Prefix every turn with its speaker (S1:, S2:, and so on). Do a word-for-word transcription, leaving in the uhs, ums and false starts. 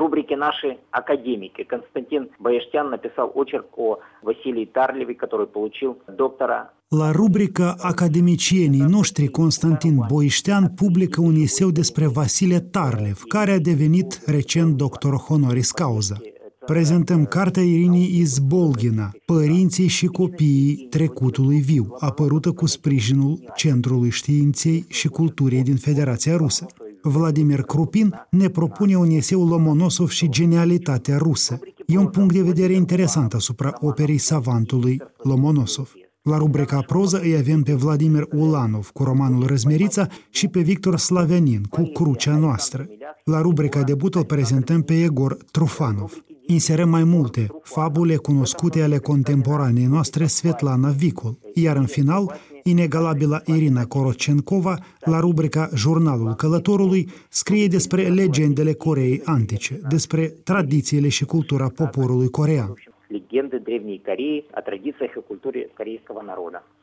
S1: рубрике «Наши академики» Константин Боештян написал очерк о Василии Тарлеве, который получил доктора.
S2: La rubrica Academicienii noștri, Constantin Boiștean publică un eseu despre Vasile Tarlev, care a devenit recent doctor honoris causa. Prezentăm cartea Irinii Izbolghina, Părinții și copiii trecutului viu, apărută cu sprijinul Centrului Științei și Culturii din Federația Rusă. Vladimir Krupin ne propune un eseu Lomonosov și genialitatea rusă. E un punct de vedere interesant asupra operei savantului Lomonosov. La rubrica proză îi avem pe Vladimir Ulanov cu romanul Răzmerița și pe Victor Slavenin cu Crucea noastră. La rubrica debut îl prezentăm pe Egor Trufanov. Inserăm mai multe fabule cunoscute ale contemporanei noastre Svetlana Vicul, iar în final, inegalabila Irina Korochenkova, la rubrica Jurnalul Călătorului, scrie despre legendele Coreei antice, despre tradițiile și cultura poporului corean.
S1: Легенды Древней Кореи о традициях и культуре корейского народа.